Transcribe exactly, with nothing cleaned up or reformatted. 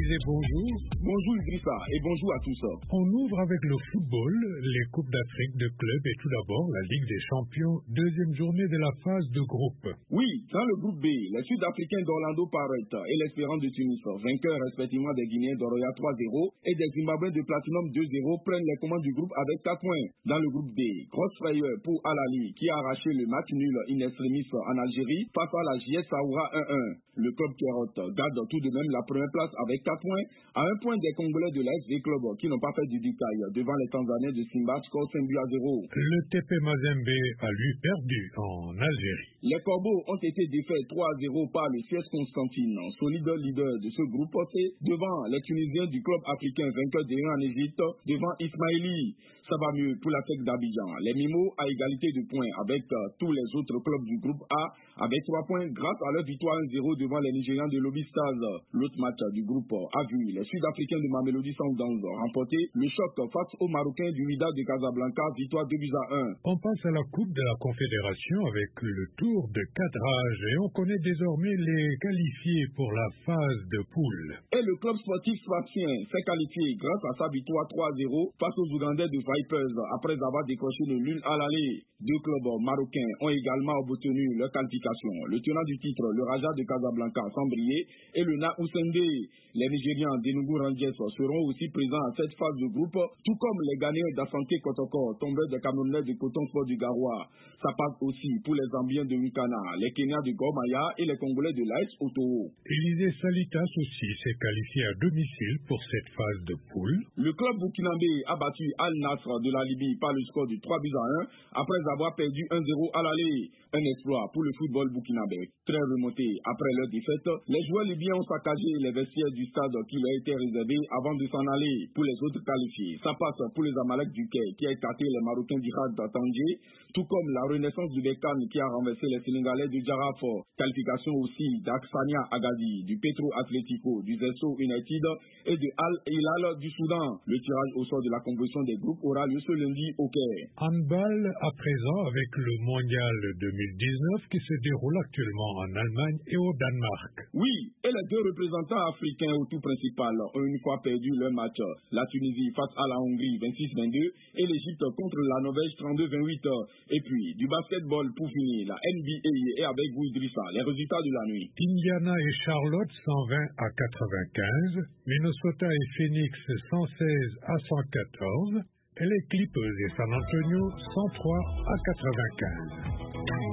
Élisée, bonjour. Bonjour Idrissa et bonjour à tous. On ouvre avec le football, les Coupes d'Afrique de clubs et tout d'abord la Ligue des Champions, deuxième journée de la phase de groupe. Oui, dans le groupe B, les Sud-Africains d'Orlando Pirates et l'Espérance de Tunis, vainqueurs respectivement des Guinéens d'Oroya trois zéro et des Zimbabwéens de Platinum deux zéro, prennent les commandes du groupe avec quatre points. Dans le groupe D, grosse frayeur pour Al-Ali qui a arraché le match nul in extremis en Algérie face à la J S Saoura un un. Le club Kérot garde tout de même la première place avec quatre points, à un point des Congolais de l'A S V Club qui n'ont pas fait du détail devant les Tanzaniens de Simba, score cinq buts à zéro. Le T P Mazembe a lui perdu en Algérie. Les Corbeaux ont été défaits trois à zéro par le C S Constantine, solide leader de ce groupe C, devant les Tunisiens du club africain vainqueur des un en Égypte, devant Ismaïli. Ça va mieux pour la tête d'Abidjan. Les Mimos à égalité de points avec uh, tous les autres clubs du groupe A, avec trois points grâce à leur victoire un zéro devant les Nigérians de Lobby Stars. L'autre match du groupe a vu les Sud-Africains de Mamelodi Sundowns remporter le choc face aux Marocains du Wydad de Casablanca, victoire deux buts à un. On passe à la Coupe de la Confédération avec le tour de cadrage et on connaît désormais les qualifiés pour la phase de poule. Et le club sportif sfaxien s'est qualifié grâce à sa victoire trois à zéro face aux Ougandais de Vipers après avoir décroché le nul à l'aller. Deux clubs marocains ont également obtenu leur qualification. Le tenant du titre, le Raja de Casablanca, sans briller, et le Naousende. Les Nigérians d'Enugu Rangers seront aussi présents à cette phase de groupe, tout comme les Ghanéens d'Asante Kotoko, tombés des Camerounais de Coton Sport du Garoua. Ça passe aussi pour les Zambiens de Wikana, les Kenyans de Gormaya et les Congolais de l'A S Oto. Élisée Salitas aussi s'est qualifié à domicile pour cette phase de poule. Le club burkinabé a battu Al Nassr de la Libye par le score de trois buts à un après avoir perdu un zéro à l'aller. Un exploit pour le football burkinabé. Très remonté après leur défaite, les joueurs libyens ont saccagé les vestiaires du stade qui leur était réservé avant de s'en aller. Pour les autres qualifiés, ça passe pour les Amalek du Quai qui a écarté les Marocains d'Irak d'Atanger, tout comme la Renaissance du Berkane qui a renversé les Sénégalais du Jaraf. Qualification aussi d'Aksania Agadi, du Petro Atlético, du Zesso United et de Al Hilal du Soudan. Le tirage au sort de la composition des groupes aura lieu ce lundi au Quai. Handball à présent avec le mondial deux mille dix-neuf qui se déroule actuellement en Allemagne et au Danemark. Oui, et les deux représentants africains au tout principal ont une fois perdu leur match. La Tunisie face à la Hongrie vingt-six vingt-deux et l'Égypte contre la Norvège trente-deux vingt-huit. Et puis, du basketball pour finir, la N B A et avec vous Idrissa, les résultats de la nuit. Indiana et Charlotte cent vingt à quatre-vingt-quinze, Minnesota et Phoenix cent seize à cent quatorze, et les Clippers et San Antonio cent trois à quatre-vingt-quinze.